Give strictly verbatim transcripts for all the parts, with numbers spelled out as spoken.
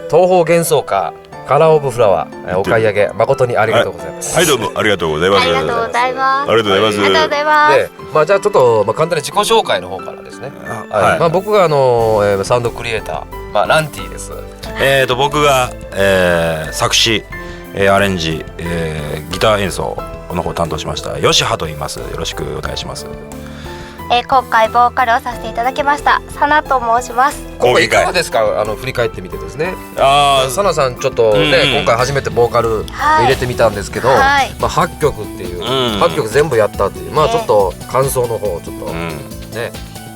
東宝幻想歌カラーオブフラワーお買い上げ誠にありがとうございます。 はい、はい、どうもありがとうございます。 ありがとうございます。 ありがとうございます。 ありがとうございます。 で、まあじゃあちょっとまあ簡単に自己紹介の方からですね。はい。はい、まあ僕があの、えー、サウンドクリエイターまあランティです。 えーと僕が、えー、作詞、えー、アレンジ、えー、ギター演奏の方を担当しましたヨシハと言います。よろしくお願いします。 えー、今回ボーカルをさせていただきましたサナと申します。 今回いかがですか？あの振り返ってみてですね。 ああ、 サナさんちょっとね、うん、今回初めてボーカル入れてみたんですけど、はい、まあはっきょくっていう、うん、はっきょく全部やったっていう、まあちょっと感想の方をちょっと、うん、ね。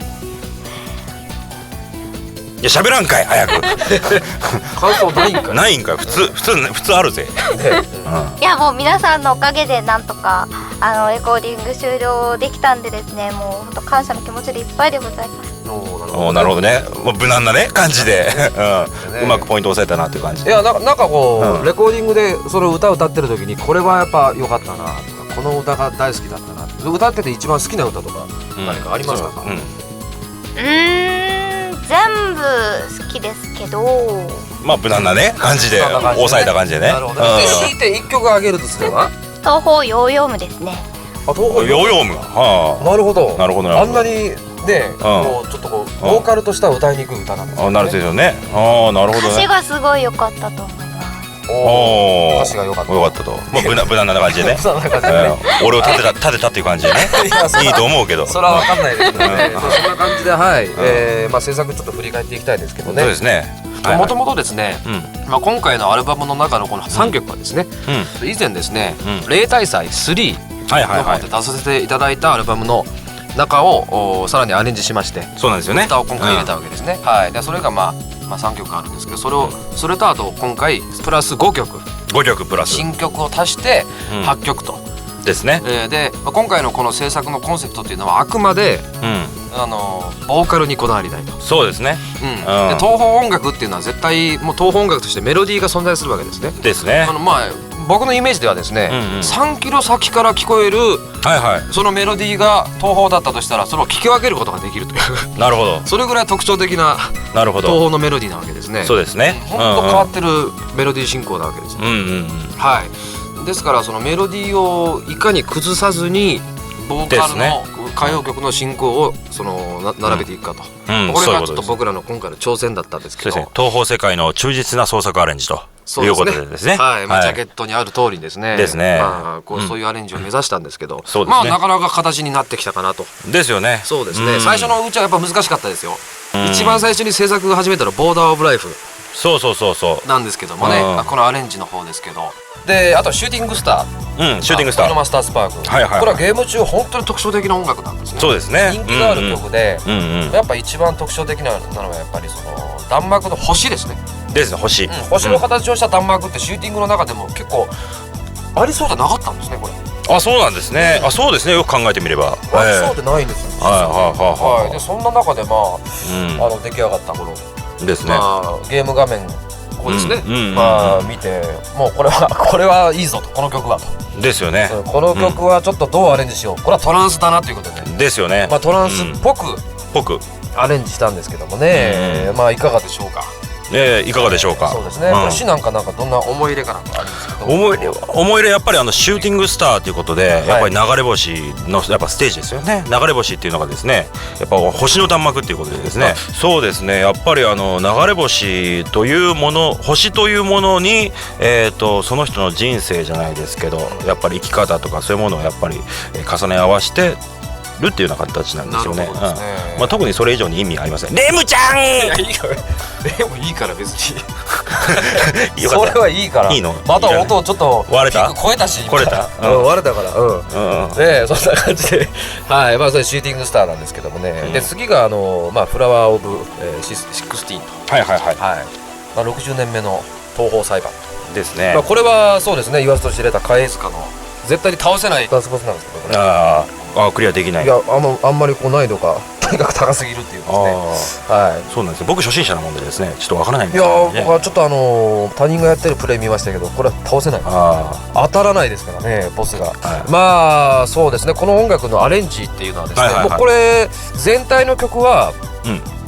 いや喋らんかい早く感想ないんかいないんかい普通普通普通あるぜ、ねうん、いやもう皆さんのおかげでなんとかあのレコーディング終了できたんでですね、もう本当感謝の気持ちでいっぱいでございます。 おおなるほどね、もう無難なね感じで、うんね、うまくポイント押さえたなっていう感じ。 いやななんかこう、うん、レコーディングでその歌を歌ってる時にこれはやっぱ良かったなとかこの歌が大好きだったなって歌ってて一番好きな歌とか何かありますか？ うん、うーん全部好きですけどまあ無難なね感じで抑えた感じでね。 なるほど。で強いていっきょくあげるとすれば東宝ヨーヨームですね。 あ東宝ヨーヨーム、はあ、 なるほどなるほど。 あんなにね、こうちょっとこうボーカルとしては歌いにくい歌なんですよね。 あなるほどね。ああなるほどね。 歌詞がすごい良かったと思います。 おお歌詞が良かった。 良かったと。まあ無難無難な感じでね。 無難な感じでね。 俺を立てた立てたっていう感じでね。いいと思うけど。 それは分かんないですけどね。そんな感じではい。えまあ制作ちょっと振り返っていきたいですけどね。 そうですね。 もともとですね、まあ今回のアルバムの中のこのさんきょくはですね、以前ですね例大祭スリーの方で出させていただいたアルバムの中をさらにアレンジしまして、 そうなんですよね。 歌を今回入れたわけですね。はい。でそれがまあまあさんきょくあるんですけど、それをそれとあと今回プラスごきょくごきょくプラス新曲を足してはっきょくとですね。 で今回のこの制作のコンセプトっていうのはあくまであのボーカルにこだわりたいと。 そうですね。 で東宝音楽っていうのは絶対もう東宝音楽としてメロディーが存在するわけですね。 ですね。 あのまあ僕のイメージではですね、うんうん、さんキロ先から聞こえる、はいはい、そのメロディーが東宝だったとしたらそれを聞き分けることができるというなるほどそれぐらい特徴的ななるほど東宝のメロディーなわけですね。 そうですね。 ほんと変わってるメロディー進行なわけですね、うんうんうん、はい。ですからそのメロディーをいかに崩さずにボーカルの歌謡曲の進行をそのな並べていくかと、うんうん、これがちょっと僕らの今回の挑戦だったんですけど、 そうですね、東宝世界の忠実な創作アレンジとそういうことでですね。 はい、まあ、ジャケットにある通りにですね。 ですね。 まあこう、うん、そういうアレンジを目指したんですけど、 そうですね、 まあなかなか形になってきたかなと。 ですよね。 そうですね。うん、最初のうちはやっぱ難しかったですよ。うん、一番最初に制作始めたらボーダーオブライフ。 そうそうそうそう。 なんですけどもね、うん、このアレンジの方ですけど。で、あとシューティングスター。うん、シューティングスター。 このマスタースパーク。 はいはいはい。 これはゲーム中本当に特徴的な音楽なんですね。 そうですね。 人気がある曲で、うんうん、やっぱ一番特徴的なのはやっぱりその弾幕の星ですね。 ですね、星、うん、 星の形をした弾幕ってシューティングの中でも結構ありそうじゃなかったんですねこれ。 あ、そうなんですね、うん、あ、そうですね、よく考えてみればありそうでないんですよ、 はいはいはいはい、 でそんな中でまあ、うん、あの出来上がったこのですね、 まあ、ゲーム画面ここですね、うん、まあ見てもうこれはこれはいいぞとこの曲はとですよね、 この曲はちょっとどうアレンジしよう、これはトランスだなということでですよね、 まあ、トランスっぽく、 うん、ぽくアレンジしたんですけどもね、うん、まあいかがでしょうか。 えー、いかがでしょうか。 そうですね。うん、詩なんかなんかどんな思い入れかなんかあるんですけど。 思い入れ思い入れやっぱりあのシューティングスターということで、はい、やっぱり流れ星のやっぱステージですよね。流れ星っていうのがですね、やっぱ星の弾幕っていうことでですね。そうですね。やっぱりあの流れ星というもの、星というものにえっとその人の人生じゃないですけど、やっぱり生き方とかそういうものをやっぱり重ね合わせてるっていうような形なんですよね。うん、まあ特にそれ以上に意味ありません。レムちゃん。いやいいからレムいいから別にそれはいいからいいの。また音ちょっと割れた超えたし超えた、うん、割れたからうん、うん、でそんな感じではい、まあそれシューティングスターなんですけどもね、うん、で次があのまあフラワーオブ、えー、シックスティーンとはいはいはい、はい、まあろくじゅうねんめの東宝裁判ですね。まあこれはそうですね、言わずと知れたカエスカの絶対に倒せないラスボスなんですけどね。ああ、クリアできない。いや、あんまあんまりこう難易度がとにかく高すぎるっていうですね。はい。そうなんですよ。僕初心者なもんでですね、ちょっとわからないんですけどね。いや、僕はちょっとあの他人がやってるプレイ見ましたけど、これは倒せない。ああ。当たらないですからね、ボスが。はい、まあそうですね。この音楽のアレンジっていうのはですね、もうこれ全体の曲は。うん、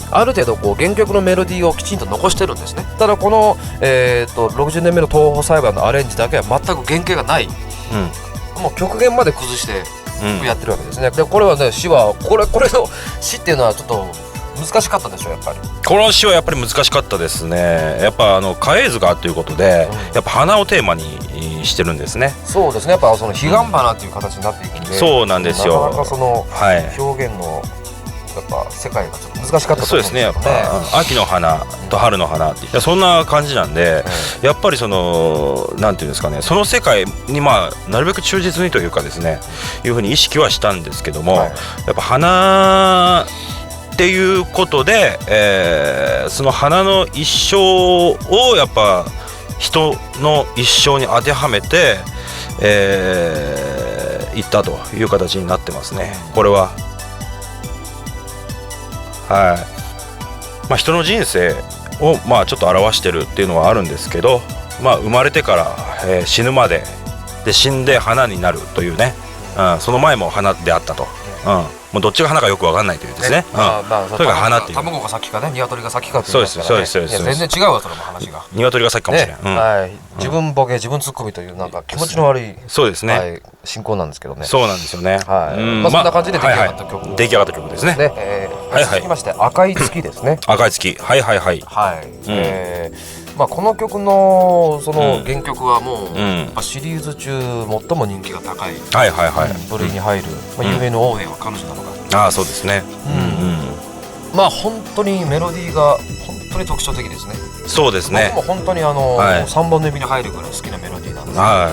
ある程度こう原曲のメロディーをきちんと残してるんですね。ただこの、えー、とろくじゅうねんめの東宝裁判のアレンジだけは全く原型がない、うん、もう極限まで崩してやってるわけですね、うん、でこれはね詩はこれこれの詩っていうのはちょっと難しかったでしょやっぱり。 この詩はやっぱり難しかったですね。やっぱあの嘉永塚ということで、うん、やっぱ花をテーマにしてるんですね。 そうですね、やっぱその彼岸花っていう形になっていくんで、うん、 そうなんですよ。 なかなかその表現のやっぱ世界がちょっと難しかったと思うんですよね。そうですね、やっぱ秋の花と春の花っていやそんな感じなんで、うん、やっぱりそのなんていうんですかね、その世界にまあなるべく忠実にというかですねいうふうに意識はしたんですけども、はい、やっぱ花っていうことで、えー、その花の一生をやっぱ人の一生に当てはめて、えー、いったという形になってますね。これははい、まあ、人の人生をまあちょっと表してるっていうのはあるんですけど、まあ、生まれてから、えー、死ぬまでで死んで花になるというね、うん、その前も花であったと、うん、もうどっちが花かよく分かんないというですね、ね、うん、まあまあ、それが花っていう卵が先かね鶏が先かっていう、 ね、そうですそうですそうです。 全然違うわそれも話が鶏が先かもしれない、ね、うん、 はい、自分ボケ自分ツッコミというなんか気持ちの悪いそうですね、 はい、進行なんですけどね。 そうなんですよね、 はい、うん、まあ、そんな感じで出来上がった曲、はいはい、 出来上がった曲ですね、ね、 えーはいはい、続きまして赤い月ですね。 赤い月、はいはいはい、 はい、うん、えーまあ、この曲のその原曲はもう、うん、まあ、シリーズ中最も人気が高い、 はいはいはい、 部類に入る、まあ、有名な王兵は彼女なのか、 うん、ああそうですね、うんうん、 まあ本当にメロディーが本当に特徴的ですね。 そうですね、 僕も本当にあの、はい、さんぼんの指に入るぐらい好きなメロディーなんです、ね、 はい、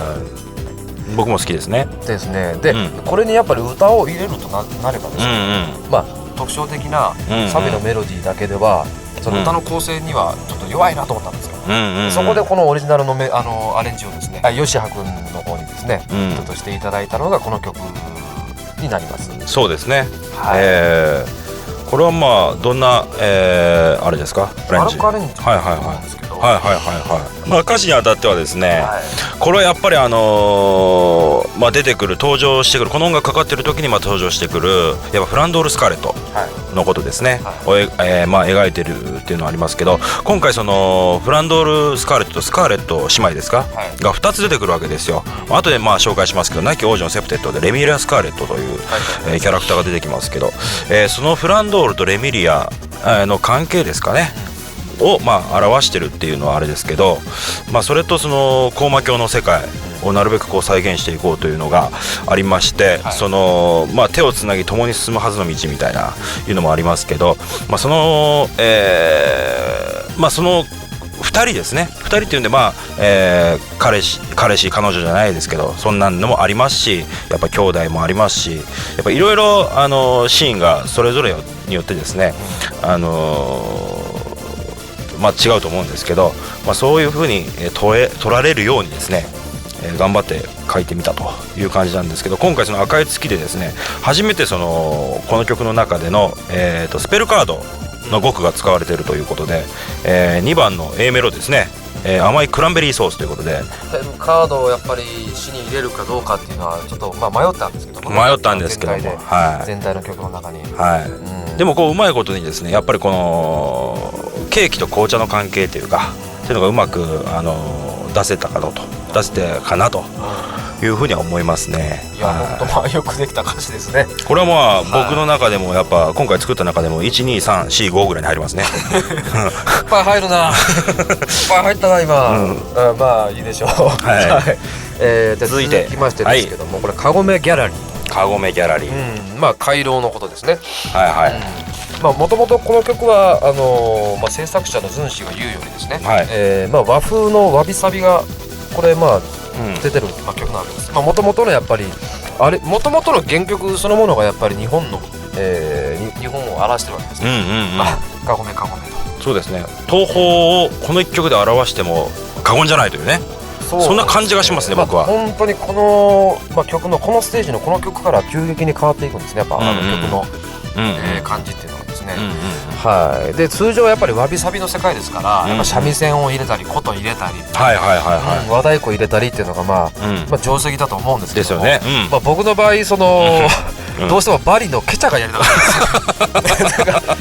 僕も好きですね。 ですね。で、うん、これにやっぱり歌を入れると な, なればですね、うんうん、まあ特徴的なサビのメロディーだけでは、うんうん、その歌の構成にはちょっと弱いなと思ったんですよ、うんうんうん、そこでこのオリジナル の, めあのアレンジをですね吉羽君の方にですね、うん、ちょっとしていただいたのがこの曲になります。 そうですね、はい、えー、これはまあどんな、えー、あれですかアレンジ、バロックアレンジはいはいはいですけど、はいはいはいはい、まあ、歌詞にあたってはですね、はい、これはやっぱりあのーまあ、出てくる登場してくるこの音楽かかってる時にまあ登場してくるやっぱフランドール・スカーレットのことですね、はい、を、えーまあ、描いてるっていうのはありますけど、今回そのフランドール・スカーレットとスカーレット姉妹ですか、はい、がふたつ出てくるわけですよ。後でまあ紹介しますけど、亡き王女のセプテッドでレミリア・スカーレットという、はい、えー、キャラクターが出てきますけど、えー、そのフランドールとレミリアの関係ですかねをまあ表してるっていうのはあれですけど、まあ、それとその高魔教の世界をなるべくこう再現していこうというのがありまして、はい、そのまあ、手をつなぎ共に進むはずの道みたいないうのもありますけど、まあ、その、えーまあ、そのふたりですね、ふたりっていうんで、まあえー、彼氏彼氏彼女じゃないですけどそんなのもありますし、やっぱ兄弟もありますし、やっぱいろいろあのシーンがそれぞれによってですね、あのーまあ、違うと思うんですけど、まあ、そういう風に捉え取られるようにですね、えー、頑張って書いてみたという感じなんですけど、今回その赤い月でですね初めてそのこの曲の中での、えー、とスペルカードの語句が使われているということで、えー、にばんの A メロですね、えー、甘いクランベリーソースということで、 スペルカードをやっぱり詩に入れるかどうかっていうのはちょっとまあ迷ったんですけども、 迷ったんですけども、 全体で、はい、全体の曲の中に、 はい、うん、でもこううまいことにですね、やっぱりこのケーキと紅茶の関係というかっていうのがうまく、あのー、出せたかなと出せてかなというふうには思いますね。 いや、はい、本当まあよくできた歌詞ですね。 これはまあ僕の中でもやっぱ今回作った中でもいちにさんしごぐらいに入りますね。いっぱい入るな。いっぱい入ったな今、うん、あまあいいでしょう。はいはい、えー、で続いて続きましてですけども、はい、これカゴメギャラリー。 カゴメギャラリー、 うん、まあ回廊のことですね。 はいはい、うん、 まあもともとこの曲はあのーまあ、制作者のズン氏が言うようにですね、はい、えーまあ、和風のわびさびがこれまあ出てる、まあ、曲なわけです。もともとのやっぱりあれもともとの原曲そのものがやっぱり日本の、えー、日本を表してるわけですね。うんうんうん、あカゴメカゴメと。 そうですね。東宝をこの一曲で表しても過言じゃないというね。そう、そんな感じがしますね、僕は。 まあ、本当にこの、まあ、曲のこのステージのこの曲から急激に変わっていくんですね。やっぱ、うんうん、あの曲の、うんうん、えー、感じっていうのがですね。うんうん、はい。で通常やっぱりわびさびの世界ですから、うんうん、やっぱ三味線を入れたり琴入れたり、 はいはいはいはい、 うん、和太鼓入れたりっていうのがまあ、うん、まあ定石だと思うんですけども、 ですよね。うん、 まあ、僕の場合その、うん、どうしてもバリのケチャがやりたかったんですよ。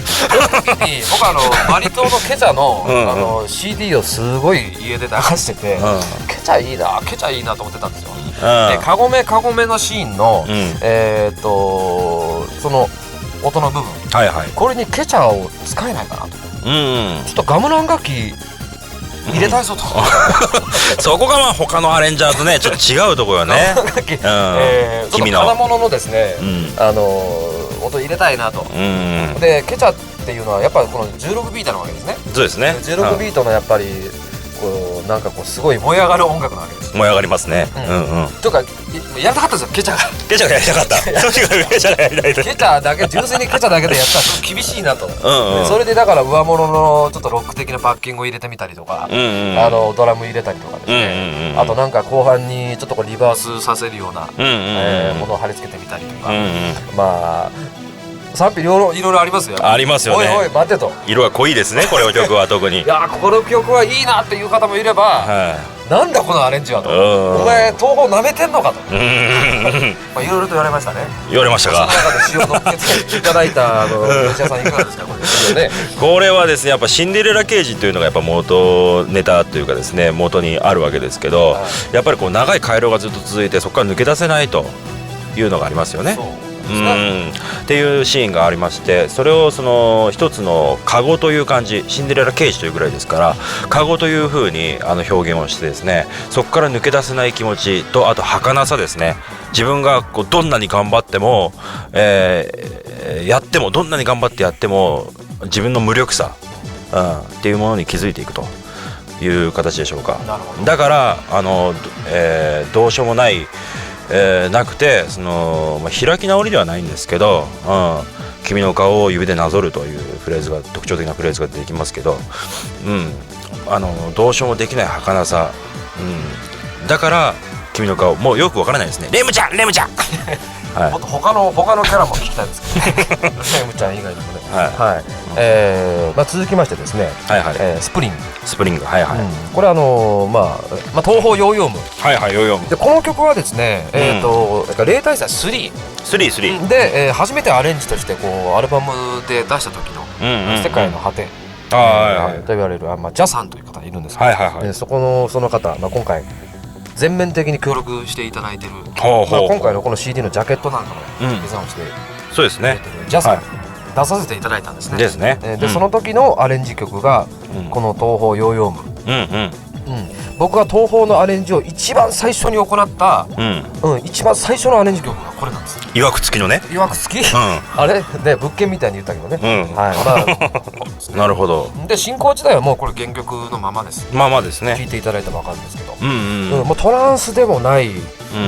に僕あのバリ島のケチャの、 うんうん、 あの シーディー をすごい家で流してて、うん、ケチャいいなケチャいいなと思ってたんですよ、うん、でカゴメカゴメのシーンの、うん、えー、っとその音の部分、はいはい、これにケチャを使えないかなと、うんうん、ちょっとガムラン楽器入れたいぞと、 うん、そこがまあ他のアレンジャーとねちょっと違うところよねガムラン楽器、うん、えー、ちょっと金物のですね、うん、あの音入れたいなと、うん、でケチャっていうのはやっぱりこのじゅうろくビートなわけですね。 そうですね。 じゅうろくビートのやっぱりこうなんかこうすごい燃え上がる音楽なわけです。 燃え上がりますね。うんうんうん。 とかやりたかったですよケチャが。 ケチャがやりたかった。ケチャがやりたい。ケチャだけ純粋にケチャだけでやったらちょっと厳しいなと。うんうん、それでだから上物のちょっとロック的なバッキングを入れてみたりとか、うんうん、あのドラム入れたりとかですね。うんうんうん、あとなんか後半にちょっとこうリバースさせるような、うんうんうんえー、ものを貼り付けてみたりとか、うんうん、まあ。賛否両論いろいろありますよ。 ありますよね。 おいおい待てと。 色が濃いですねこれの曲は特に。 いやこの曲はいいなっていう方もいれば、はい、なんだこのアレンジはと。お前東宝なめてんのかと。まあいろいろと言われましたね。 言われましたか。 その中で塩のっけていただいたあの吉田さんいかがですかこれ。ね、 これはですねやっぱシンデレラ刑事というのがやっぱ元ネタというかですね元にあるわけですけど、はい、やっぱりこう長い回廊がずっと続いてそこから抜け出せないというのがありますよね。うんっていうシーンがありまして、それをその一つのカゴという感じ、シンデレラ刑事というぐらいですからカゴという風にあの表現をしてですね、そこから抜け出せない気持ちとあと儚さですね。自分がこうどんなに頑張っても、えー、やってもどんなに頑張ってやっても自分の無力さ、うん、っていうものに気づいていくという形でしょうか。だからあの、えー、どうしようもないえー、なくてその、まあ、開き直りではないんですけど、うん、君の顔を指でなぞるというフレーズが特徴的なフレーズが出てきますけど、うん、あのどうしようもできない儚さ、うん、だから君の顔もうよくわからないですね。レムちゃんレムちゃんはい、もっと他の他のキャラも聞きたいですけどレムちゃん以外にもね、はいはいえーまあ、続きましてですね、はいはいえー、スプリングスプリングはいはい、うん、 これあのー、まあ、まあ、東宝ヨーヨームはいはいヨーヨームでこの曲はですね、うん、えーと例大祭スリースリースリーで、えー、初めてアレンジとしてこうアルバムで出した時の「うんうんうん、世界の果て」あはいはい、と言われる、まあ、ジャさんという方がいるんですけど、はいはいはい、そこのその方、まあ、今回全面的に協力していただいてる、ほうほうほう、まあ、今回のこの シーディー のジャケットなんかのデザインをして、うん、 そうですねジャさん、はい、出させていただいたんですね。 ですね。 で、うん、その時のアレンジ曲が、うん、この東宝ヨーヨーム、うんうんうん、僕が東宝のアレンジを一番最初に行った、うんうん、一番最初のアレンジ曲がこれなんです。 いわくつきのね。 いわくつき、うん、あれで物件みたいに言ったけどね、うんはいまあ、 なるほど。 で進行自体はもうこれ原曲のままです。 まあまあですね。 聴いていただいたら分かるんですけど、うんうんうん、もうトランスでもない、うん、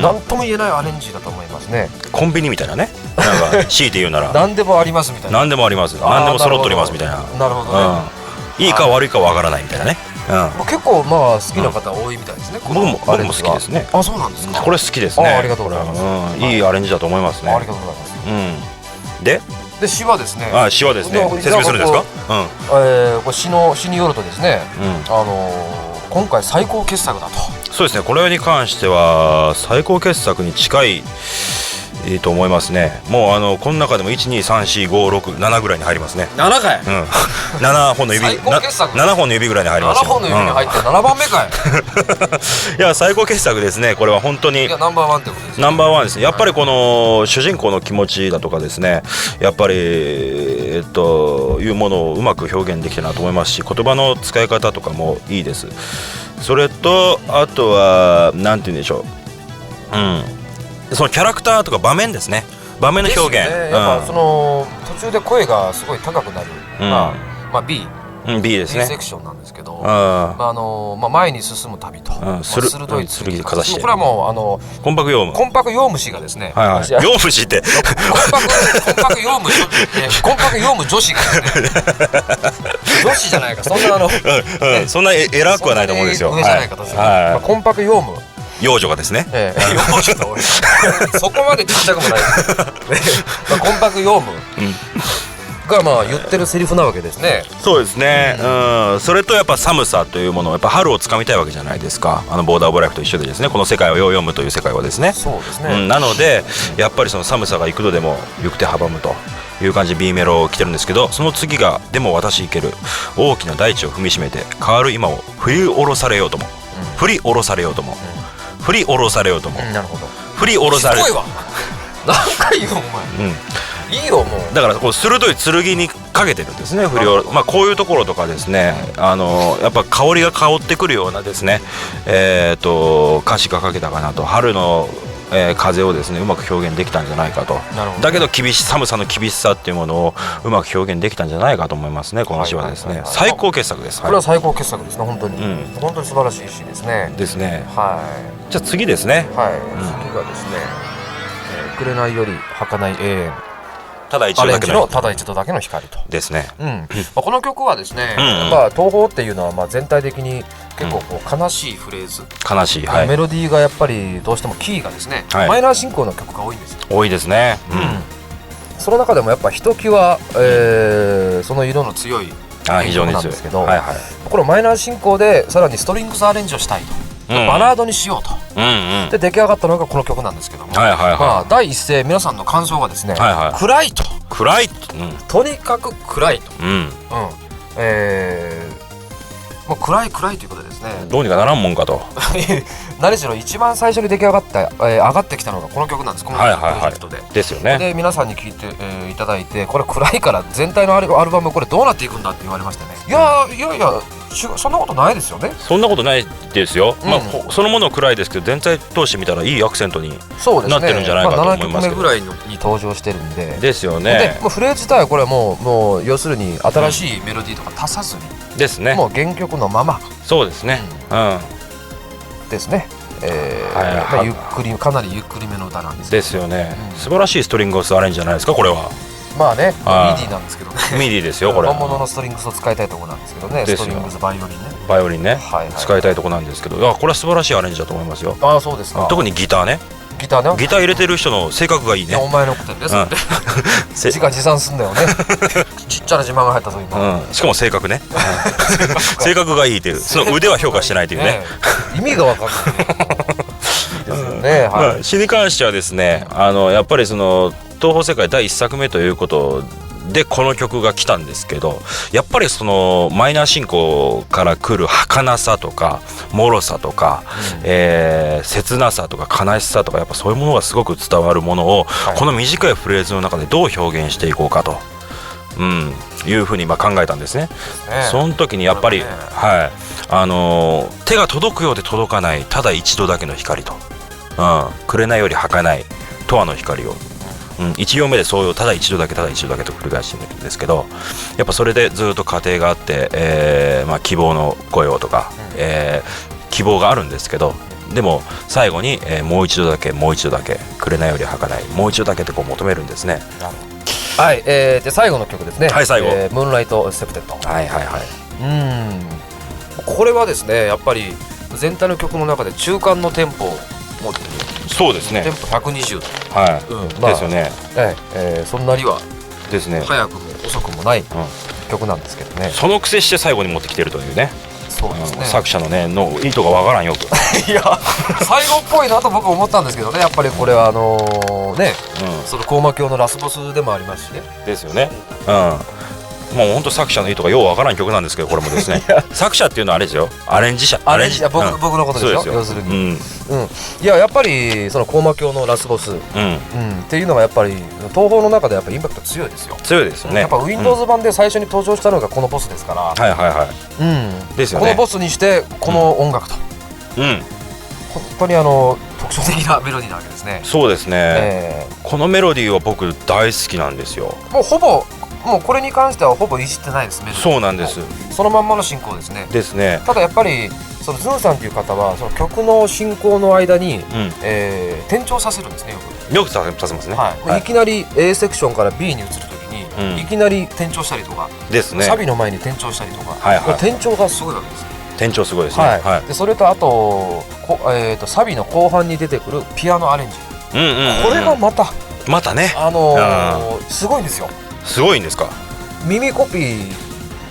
なんとも言えないアレンジだと思いますね。 コンビニみたいなね。なんか強いて言うなら何でもありますみたいな。 何でもあります。何でも揃っておりますみたいな。 なるほどね、 うん、いいか悪いかわからないみたいなね。うん、もう結構まあ好きな方多いみたいですね。 僕も僕も好きですね。 あ、そうなんですか。 これ好きですね。 あ、ありがとうございます。 うん、いいアレンジだと思いますね。 ありがとうございます。 うん。で、 で詩はですね。 あ、詩はですね。説明するんですか。うん。 ええ、これ詩の詩によるとですね、うん、あの今回最高傑作だと。 そうですね。これに関しては最高傑作に近い。いいと思いますね。もうあのこの中でもいち、に、さん、し、ご、ろく、ななぐらいに入りますね。 ななかい。 うん。ななほんの指。ななほんの指ぐらいに入りますよ。 ななほんの指に入ってななばんめかい。 いや最高傑作ですね。これは本当に。 いやナンバーワンってことです。 ナンバーワンですね。やっぱりこの主人公の気持ちだとかですね。やっぱりえっというものをうまく表現できたなと思いますし、言葉の使い方とかもいいです。それとあとはなんて言うんでしょう。うん。そのキャラクターとか場面ですね。場面の表現。 ね、やっぱその途中で声がすごい高くなる。うん、まあまあ B。 うん、B ですね。 B セクションなんですけど、ああのまあ前に進む旅と、うん、鋭い剣かざして。これはもうあのコンパクヨウム。 コンパクヨウム氏がですね。 はいはい。ヨウム氏って。 コンパクコンパクヨウムコンパクヨウム女子がですね。女子じゃないか。そんなあの、 うんうん、そんな偉くはないと思うんですよ。 上じゃないかと。はい。コンパクヨウム。 幼女がですね。 ええ、幼女が多い。そこまでちっちゃくもない。まあコンパクヨウム。うんがまあ言ってるセリフなわけですね。 そうですね、うんうん、それとやっぱ寒さというものをやっぱ春をつかみたいわけじゃないですか。あのボーダーオブライフと一緒でですね、この世界をよう読むという世界はですね。 そうですね、 うん、なのでやっぱりその寒さが幾度でも行く手阻むという感じで B メロ来てるんですけど、その次がでも私いける、大きな大地を踏みしめて変わる今を振り下ろされようとも、うん、振り下ろされようとも、うん、振り下ろされようとも、うん、 なるほど、 振り下ろされる、 すごいわ何回言うお前、うんいいよもう。 だからこう鋭い剣にかけてるんですね、振りを。まあこういうところとかですね、あのやっぱ香りが香ってくるようなですね、えっと歌詞が書けたかなと、春の、えー、風をですねうまく表現できたんじゃないかと。だけど厳し寒さの厳しさっていうものをうまく表現できたんじゃないかと思いますね、この詩はですね。最高傑作です。 これは最高傑作ですね、本当に、うん、本当に素晴らしい詩ですね。 ですね。 はい。 じゃあ次ですね。 はい。次がですね、えー、紅より儚い永遠。 ただ一度だけのただ一度だけの光とですね、 うんまあ、この曲はですね、うんうん、まあ、東宝っていうのはまあ全体的に結構こう悲しいフレーズ、 悲しい、はい、 メロディーがやっぱりどうしてもキーがですね、はい、マイナー進行の曲が多いんですよ。 多いですね、うんうん、 その中でもやっぱひときわ、えー、その色の強い曲なんですけど、はいはい、これマイナー進行でさらにストリングスアレンジをしたいと、うん、バラードにしようと、うんうん、で出来上がったのがこの曲なんですけども、はいはいはい、まあ、第一声皆さんの感想がですね、はいはい、暗いと暗い、うん、 とにかく暗いと、うんうん、えー、もう暗い暗いということでですね、 どうにかならんもんかと何しろ一番最初に出来上がった、えー、上がってきたのがこの曲なんです、このプロジェクトで、はいはいはい、ですよね。で皆さんに聴いて、えー、いただいて、これ暗いから全体のアルバムこれどうなっていくんだって言われましてね、いやいやいやそんなことないですよね。 そんなことないですよ、うん、まあ、そのものは暗いですけど全体通してみたらいいアクセントになってるんじゃないかと思いますけど、まあ、ななきょくめぐらいに登場してるんでですよね。 でもうフレーズ自体はこれはもう、もう要するに新しいメロディーとか足さずに、 うん、ですね、 もう原曲のまま、 そうですね、うん、うん、 ですね、えーはいはい、まあ、ゆっくりかなりゆっくりめの歌なんですけどですよね、うん、素晴らしいストリングスアレンジじゃないですかこれは。 まあね、ミディなんですけどね、 ミディですよこれ。 本物のストリングスを使いたいところなんですけどね、ストリングスバイオリンね、 バイオリンね、はいはいはい、使いたいところなんですけど、いやこれは素晴らしいアレンジだと思いますよ。 ああそうですか。 特にギターね、 ギターね、 ギター入れてる人の性格がいいね。 お前のことですね、うん、自画自賛すんだよねちっちゃな自慢が入ったぞ今、 うん、しかも性格ね性格がいいっていう、その腕は評価してないというね、ね、 意味が分かんないですよね、はい、 まあ、詩に関してはですね、あのやっぱりその東宝世界だいいっさくめということでこの曲が来たんですけど、やっぱりそのマイナー進行から来る儚さとか脆さとか、うん、えー、切なさとか悲しさとか、やっぱそういうものがすごく伝わるものを、はい、この短いフレーズの中でどう表現していこうかと、うん、いうふうにまあ考えたんですね。ね、その時にやっぱり、ね、はい、あのー、手が届くようで届かないただ一度だけの光と、うん、紅より儚い永遠の光を、うん、いち行目でそういうただ一度だけただ一度だけと繰り返してるんですけど、やっぱそれでずっと過程があって、えーまあ、希望の声をとか、うん、えー、希望があるんですけど、でも最後に、えー、もう一度だけもう一度だけ紅より儚いもう一度だけってこう求めるんですね。 はい、えー、で最後の曲ですね。 はい、最後、 えー、ムーンライト・セプテッド。 はいはいはい。 うん、これはですねやっぱり全体の曲の中で中間のテンポを持ってる。 そうですね、 テンポひゃくにじゅうと、 はい、うん、まあ、ですよね、 ええー、そんなにはですね、 早くも遅くもない、うん、曲なんですけどね。 そのくせして最後に持ってきてるというね。 そうですね、 うん、作者のねの意図がわからんよくいや最後っぽいなと僕思ったんですけどね、やっぱりこれはあのー、ね、うん、その高魔教のラスボスでもありますしね。 ですよね、うん、もう本当作者の意図がようわからん曲なんですけど、これもですね作者っていうのはあれですよ、アレンジ者、 アレンジ者、僕、うん、僕のことです よ, ですよ要するに、うんうん、いややっぱりその高魔教のラスボス、うんうん、っていうのがやっぱり東宝の中でやっぱインパクト強いですよ。 強いですよね。 やっぱ Windows 版で最初に登場したのがこのボスですから、 はいはいはい、うん、ですよね。 このボスにしてこの音楽と、うん、本当にあの特徴的なメロディーなわけですね。 そうですね、えー、このメロディーは僕大好きなんですよ。 もうほぼもうこれに関してはほぼいじってないですね。 そうなんです。 そのまんまの進行ですね。ですね。ただやっぱりそのズンさんという方はその曲の進行の間に、うん、えー、転調させるんですね、よく。 よくさせますね。 はい。はい、いきなり A セクションから B に移るときに、うん、いきなり転調したりとか、ですね。サビの前に転調したりとか、はいはい、転調がすごいわけです。 転調すごいですね。はい。はい、 でそれとあとこ、えー、とサビの後半に出てくるピアノアレンジ、うんうんうんうん、これがまたまたね、 あのー、すごいんですよ。 すごいんですか。 耳コピー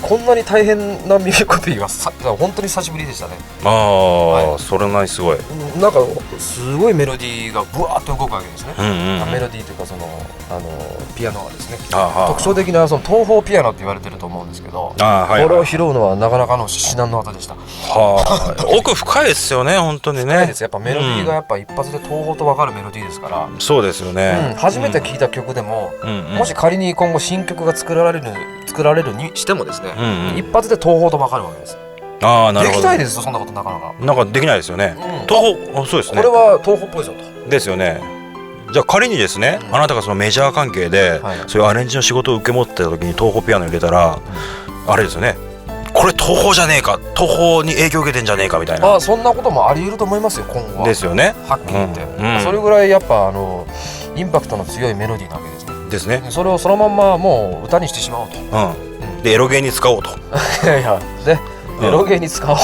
こんなに大変な耳コピーがさ本当に久しぶりでしたね。 ああ、 はい、 それなりすごい。 なんかすごいメロディーがブワーッと動くわけですね。 うんうんうん、 メロディーというかそのあのピアノがですね、 あ特徴的なその東方ピアノって言われてると思うんですけど、あ、はいはい、これを拾うのはなかなかの至難の技でした。 はあ、奥深いですよね本当にね。 深いです。やっぱメロディーがやっぱ一発で東方と分かるメロディーですから、 うん、そうですよね、 うん、初めて聴いた曲でも、うんうん、もし仮に今後新曲が作られる作られるにしてもですね、うんうん、一発で東方と分かるわけです。 ああ、なるほど。 できないですよそんなことなかなか。 なんかできないですよね、うん、東方。そうですね、 これは東方っぽいぞと。 ですよね。じゃあ仮にですね、うん、あなたがそのメジャー関係で、はい、そういうアレンジの仕事を受け持ってた時に東方ピアノ入れたら、うん、あれですよね、これ東方じゃねえか、東方に影響受けてんじゃねえかみたいな。 あ、そんなこともあり得ると思いますよ今後は。ですよね、はっきり言って、うんうん、それぐらいやっぱあのインパクトの強いメロディーなわけですね。 ですね。 それをそのまんまもう歌にしてしまおうと、うんうん、でエロゲーに使おうといやいやでエロゲーに使おう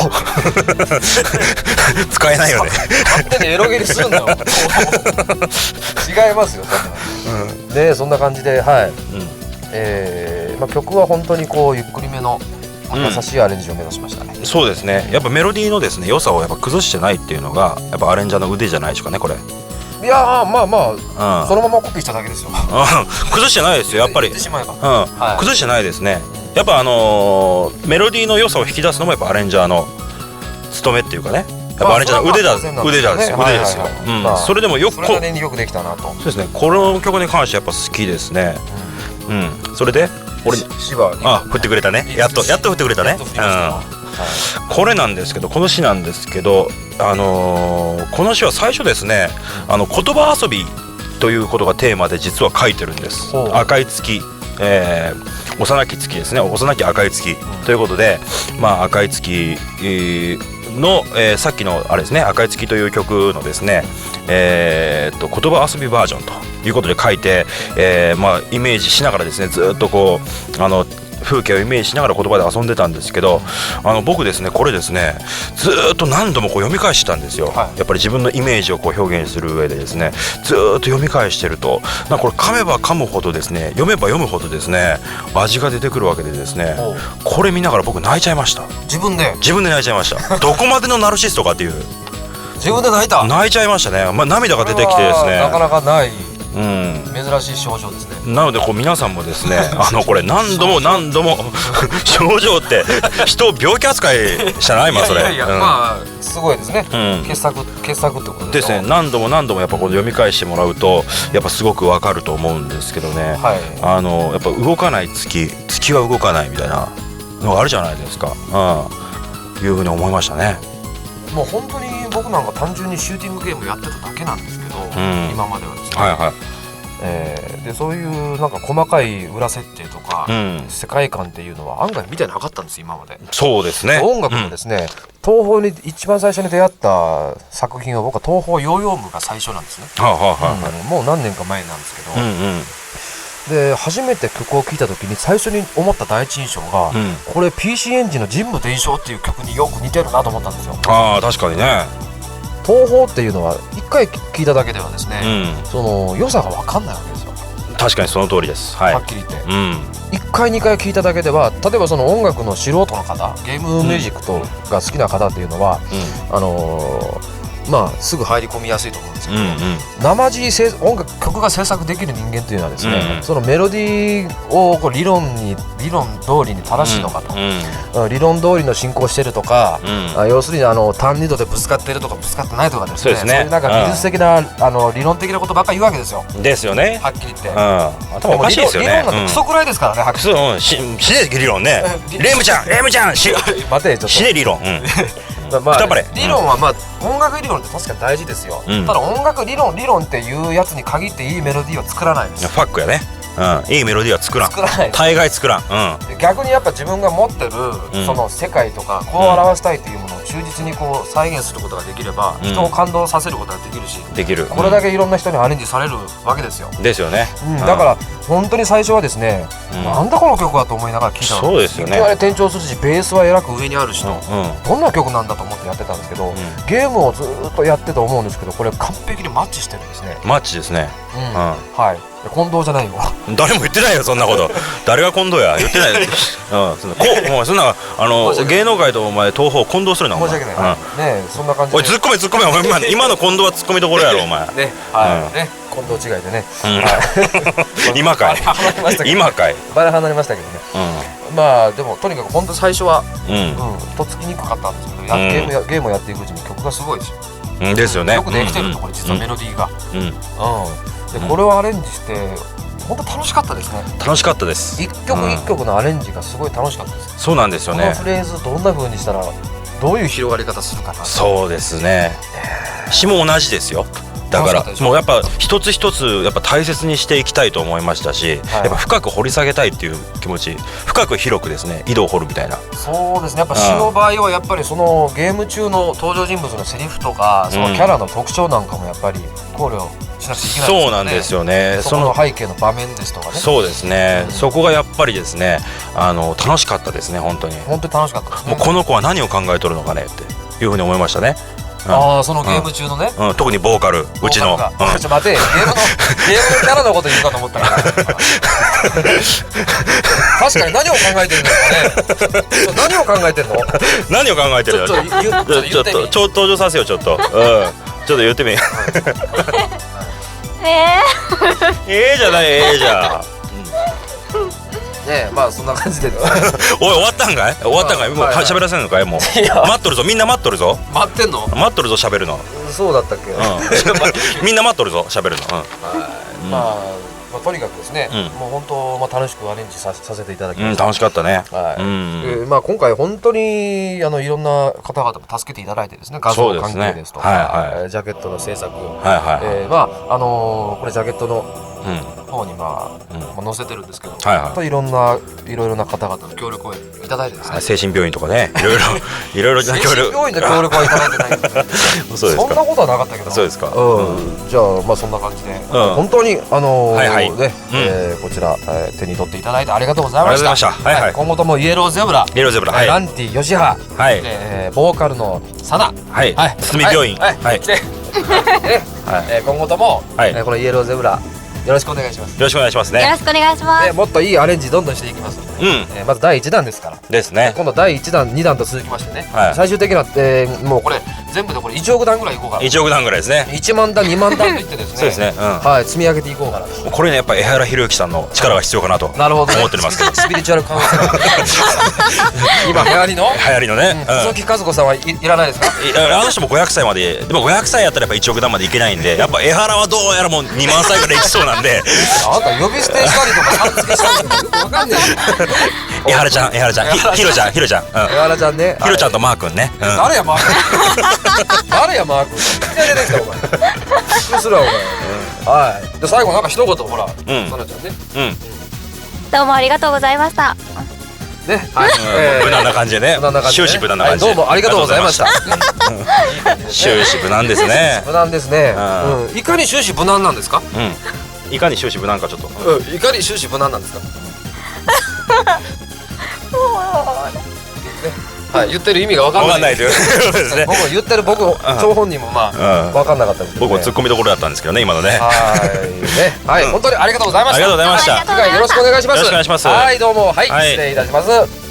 使えないよね勝手にエロゲーにするんだよ違いますよそんな、うん、でそんな感じで、はい、うん、えーまあ、曲は本当にこうゆっくりめの優しいアレンジを目指しましたね、 うん、そうですね。やっぱメロディーのですね良さをやっぱ崩してないっていうのがやっぱアレンジャーの腕じゃないでしょうかねこれ。 いやまあまあ、うん、そのままコピーしただけですよ崩してないですよやっぱり、うん、はい、崩してないですね。やっぱあのー、メロディーの良さを引き出すのもやっぱアレンジャーの務めっていうかね、やっぱアレンジャーの腕だ、まあ、腕だですよ、腕ですよ、はいはいはい、うん、まあ、それでもよくそれなりによくできたなと。 そうですね、この曲に関してやっぱ好きですね、うん、うん、それで俺あ振ってくれたね、やっとやっと振ってくれたね、うん、はい、これなんですけど、この詩なんですけど、あのー、この詩は最初ですね、あの言葉遊びということがテーマで実は書いてるんです。赤い月、えー、幼き月ですね、幼き赤い月、うん、ということで、まあ、赤い月の、えー、さっきのあれですね、赤い月という曲のですね、えー、っと言葉遊びバージョンということで書いて、えーまあ、イメージしながらですね、ずっとこうあの風景をイメージしながら言葉で遊んでたんですけど、あの僕ですねこれですねずっと何度もこう読み返してたんですよ、はい、やっぱり自分のイメージをこう表現する上でですねずっと読み返してると、なんかこれ噛めば噛むほどですね、読めば読むほどですね味が出てくるわけでですね、これ見ながら僕泣いちゃいました。 自分で自分で泣いちゃいましたどこまでのナルシストかっていう自分で泣いた泣いちゃいましたね、まあ、涙が出てきてですね、 なかなかない、 うん、 珍しい症状ですね。 なのでこう皆さんもですねあのこれ何度も何度も症状って人を病気扱いじゃないまあそれ、いやいやいや、うん、まあすごいですね、うん、傑作傑作ってことですね。何度も何度もやっぱこう読み返してもらうとやっぱすごくわかると思うんですけどね、はい、あのやっぱ動かない月月は動かないみたいなのがあるじゃないですか、うん、いうふうに思いましたね。 もう本当に僕なんか単純にシューティングゲームやってただけなんですけど、うん、今まではですね、はいはい、えー、でそういうなんか細かい裏設定とか、うん、世界観っていうのは案外見てなかったんです今まで。 そうですね。 音楽もですね、うん、東宝に一番最初に出会った作品は僕は東宝ヨーヨームが最初なんですね、はあはあはあ、うん、もう何年か前なんですけど、うんうん、で初めて曲を聴いた時に最初に思った第一印象が、うん、これ ピーシー エンジンの神武伝承っていう曲によく似てるなと思ったんですよ。 ああ確かにね。 東宝っていうのは一回聴いただけではですね、うん、その良さが分かんないわけですよ。 確かにその通りです、はい、 はっきり言って、うん、いっかいにかい聴いただけでは、例えばその音楽の素人の方、ゲームミュージックとが好きな方っていうのは、うん、あのーまあ、すぐ入り込みやすいと思うんですけど、うんうん、生地音楽曲が制作できる人間というのはですね、うんうん、そのメロディーをこう理論に理論通りに正しいのかと、うんうん、理論通りの進行してるとか、うん、要するにあの単二度でぶつかってるとかぶつかってないとかですね、そうですね、そういうなんか技術的な、うん、あの理論的なことばっかり言うわけですよ。 ですよね。 はっきり言って、うん、 頭おかしいですよね。 理論なんてクソくらいですからね、はっきり言って。 しね理論ねレムちゃんレムちゃんし待てちょっとしね理論、うんまあ、理論はまあ音楽理論って確かに大事ですよ、うん、ただ音楽理論理論っていうやつに限っていいメロディーは作らないです。 ファックやね、うん、いいメロディーは作らん作らない大概作らん、 うん、逆にやっぱ自分が持ってるその世界とかこう表したいというものを忠実にこう再現することができれば、うん、人を感動させることができるし、 できる、 これだけいろんな人にアレンジされるわけですよ。 ですよね、 うん、だから本当に最初はですね、うん、なんだこの曲はと思いながら聴いたの。 そうですよね。 いきなり転調するしベースはえらく上にあるしと、うんうん、どんな曲なんだと思ってやってたんですけど、うん、ゲームをずっとやってて思うんですけど、これ完璧にマッチしてるんですね。 マッチですね、 うんうん、はい。 近藤じゃないよ。 誰も言ってないよそんなこと誰が近藤や言ってないよ、うん、そんなこうもうそんなあの芸能界とお前東宝混同するなお前。 申し訳ない、うん、ねそんな感じで。 おいツッコめツッコめお前今今の近藤はツッコミどころやろお前ねはい、うん、ね近藤違いでね、 うんはい、今かい今かいバラ離れましたけどね、うん、まあでもとにかく本当最初はうん、うん、とっつきにくかったんですけど、うん、ゲームやゲームをやっていくうちに曲がすごいですよ、 うん、ですよね。 よくできてるところ、実はメロディーが、うん、うん、でこれをアレンジして本当楽しかったですね。 楽しかったです。 一曲一曲のアレンジがすごい楽しかったです、 うん、そうなんですよね。 このフレーズどんな風にしたらどういう広がり方するかな。 そうですね、詩も同じですよ。だからもうやっぱ一つ一つやっぱ大切にしていきたいと思いましたし、はい、やっぱ深く掘り下げたいっていう気持ち、深く広くですね井戸を掘るみたいな。 そうですね、やっぱ詩の場合はやっぱりそのゲーム中の登場人物のセリフとかそのキャラの特徴なんかもやっぱり考慮しなくちゃいけないですよね。 そうなんですよね。 その背景の場面ですとかね。 そうですね、うん、そこがやっぱりですねあの楽しかったですね。本当に本当に楽しかったですね。 もうこの子は何を考えとるのかねっていうふうに思いましたね。 うん、ああそのゲーム中のね、 うんうん、特にボーカルうちの、うん、 ちょっと待てゲームのゲームのキャラのこと言うかと思ったから確かに何を考えてるんですかね何を考えてるの何を考えてるのちょっと言ってみちょっとちょ登場させようちょっと、うん、ちょっと言ってみえー、ええじゃないええじゃねえまあそんな感じでおい終わったんかい終わったんかいもう喋らせんのかいもう待っとるぞみんな待っとるぞ待ってんの待っとるぞ喋るのそうだったっけ、うん、 みんな待っとるぞ喋るの、 うん、まあまあ、とにかくですね、うん、もう本当、まあ、楽しくアレンジ さ, させていただきました、 うん、楽しかったね、 はいうんえーまあ、今回本当にあのいろんな方々も助けていただいてですね、画像関係ですとか、ねはいはい、ジャケットの制作、はいはいえーまああのー、これジャケットの方に、まあうんまあ、載せてるんですけど、はいはい、いろんないろいろな方々の協力をいただいてですね、 精神病院とかねいろいろいろいろな協力、 精神病院で協力はいただいてないんですそうですか。そんなことはなかったけど、 そうですか、 うんうん、じゃあまあそんな感じで、うん、本当にあのーはいはいねうんえー、こちら、えー、手に取っていただいてありがとうございました。 はいはい、 今後ともイエローゼブラ、 イエローゼブラ、はい、 ランティ吉葉、はいえー、ボーカルのサナ、 はいはい、堤病院、はいはい、来て、 ねはいえー、今後とも、はいえー、このイエローゼブラよろしくお願いします。 よろしくお願いしますね。 よろしくお願いします。 ね、もっといいアレンジどんどんしていきますので、うんえー、まずだいいちだんですからですね。 今度だいいちだんにだんと続きましてね、はい、最終的な、えー、もうこれ全部でこれいちおくだんぐらいいこうかな。 いちおくだんぐらいですね。 いちまんだんにまんだんといってですねそうですね、うん、 はい積み上げていこうかなと。 これねやっぱり江原宏之さんの力が必要かなとなるほど、ね、 思っておりますけどスピリチュアルカウンセラー今流行りの流行りのね細木和子さんはい、いらないですか。 あの人もごひゃくさいまででもごひゃくさいやったらやっぱいちおくだんまでいけないんでやっぱ江原はどうやらもうにまんさいぐらいいきそうなんであなた呼び捨てしたりとかさん付けしたりとかわかんない江原ちゃん江原ちゃんひろちゃんひろちゃん江原ちゃんねひろちゃんとマー君ね誰やマー君誰やマー君いきなり出てきたお前びっくりするわお前はいで最後なんか一言ほらさなちゃんねうんどうもありがとうございましたねはい無難な感じでね終始無難な感じどうもありがとうございました終始無難ですね無難ですねいかに終始無難なんですか。 いかに終始無難かちょっと、 うん、いかに終始無難なんですかはい、言ってる意味が分かんない。分かんないということですね。僕言ってる僕張本人もまあ分かんなかったですけど、 僕も突っ込みどころだったんですけどね今のね。 はいね、はい、本当にありがとうございました。 ありがとうございました。 次回よろしくお願いします。 よろしくお願いします。 はいどうもはい失礼いたします。